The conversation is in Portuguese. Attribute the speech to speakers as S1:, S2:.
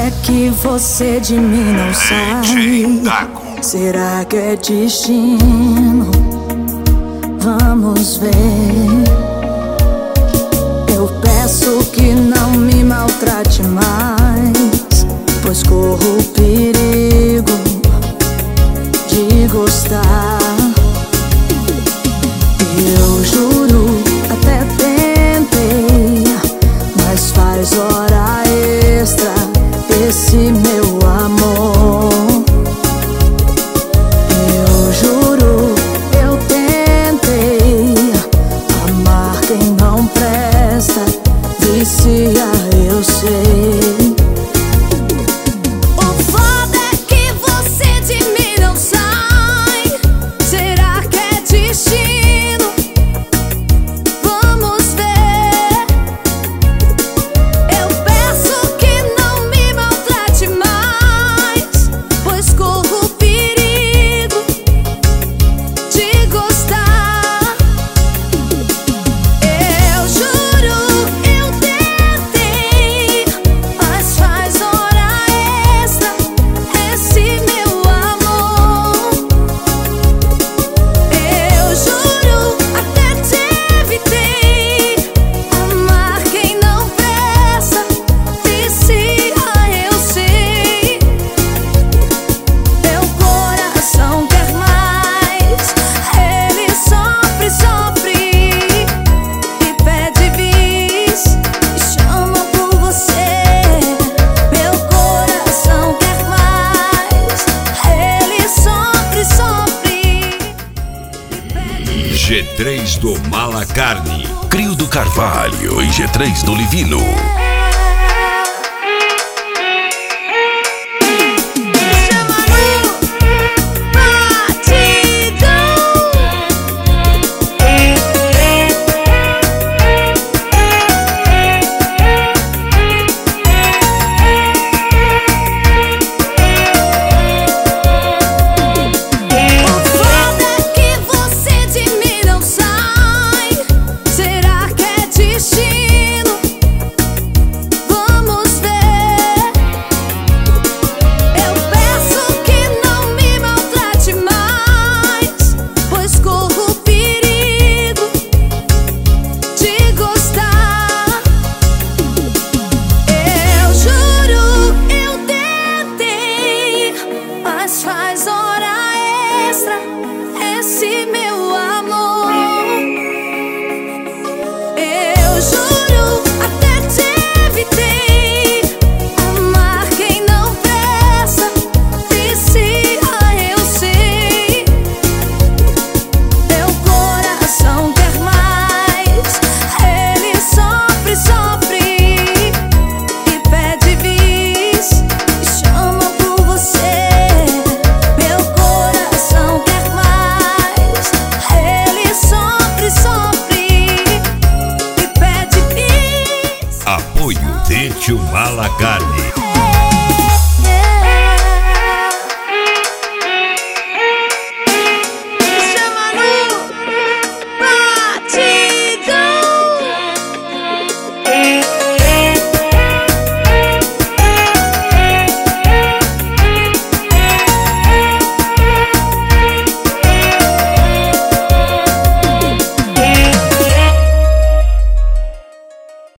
S1: é que você de mim não sai? Será que é destino? Vamos ver. Eu peço que não me maltrate mais, pois corro o perigo de gostar. Eu juro, até tentei, mas faz hora extra esse meu amor. Eu juro, eu tentei amar quem não presta, vicia, eu sei.
S2: G3 do Malacarne,
S3: Crio do Carvalho e G3 do Livino.
S1: Faz hora extra esse meu amor. Eu juro, até te evitei amar quem não presta, vicia, eu sei. Teu coração quer mais, ele sofre, sofre e pede bis e chama por você.
S2: apoio Têtio Malacarne.